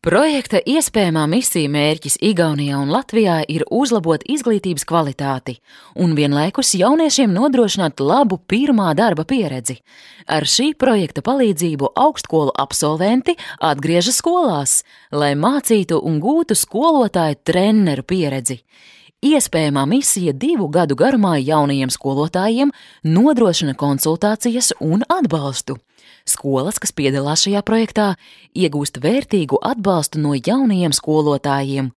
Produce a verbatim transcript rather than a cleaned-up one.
Projekta iespējamā misija mērķis Igaunijā un Latvijā ir uzlabot izglītības kvalitāti un vienlaikus jauniešiem nodrošināt labu pirmā darba pieredzi. Ar šī projekta palīdzību augstskolu absolventi atgriežas skolās, lai mācītu un gūtu skolotāju treneru pieredzi. Iespējamā misija divu gadu garumā jaunajiem skolotājiem nodrošina konsultācijas un atbalstu. Skolas, kas piedalās šajā projektā, iegūst vērtīgu atbalstu no jaunajiem skolotājiem